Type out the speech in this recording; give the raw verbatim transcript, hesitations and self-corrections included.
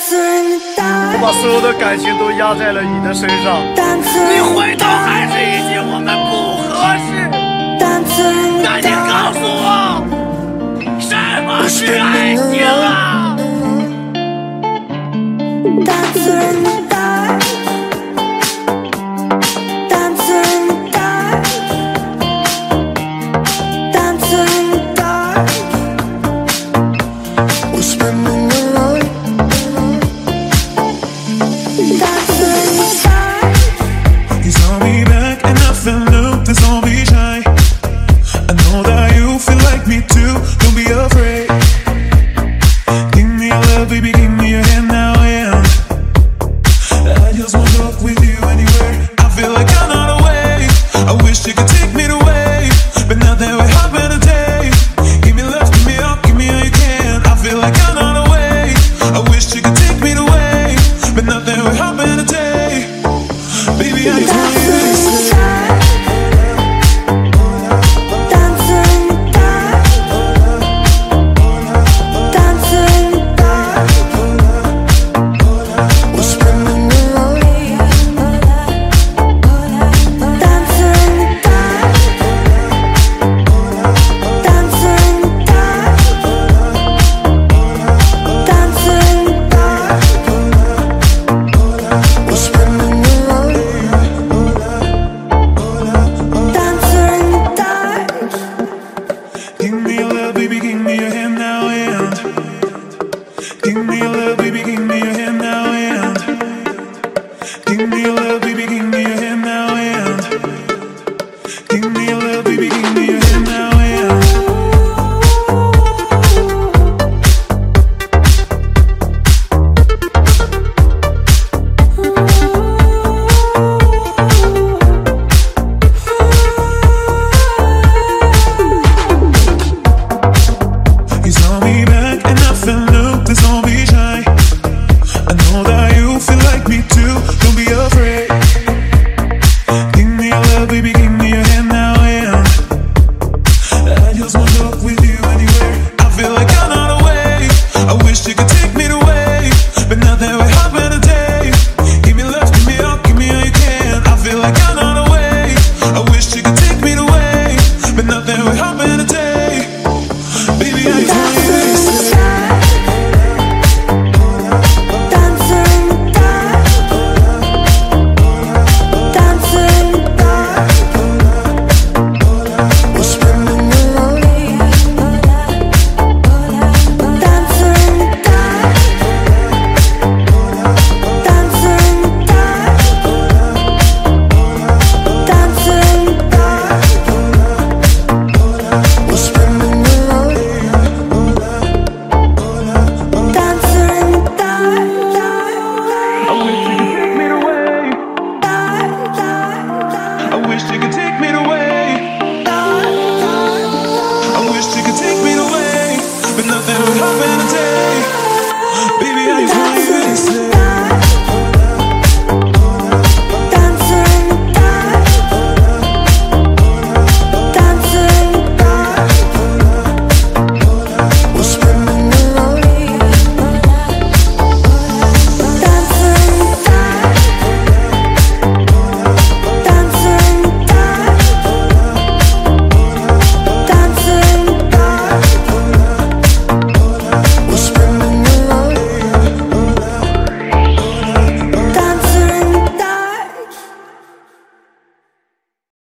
我把所有的感情都压在了你的身上，你回头还是一句我们不合适。那你告诉我，什么是爱情啊？ Give me your love, baby, give me your hand.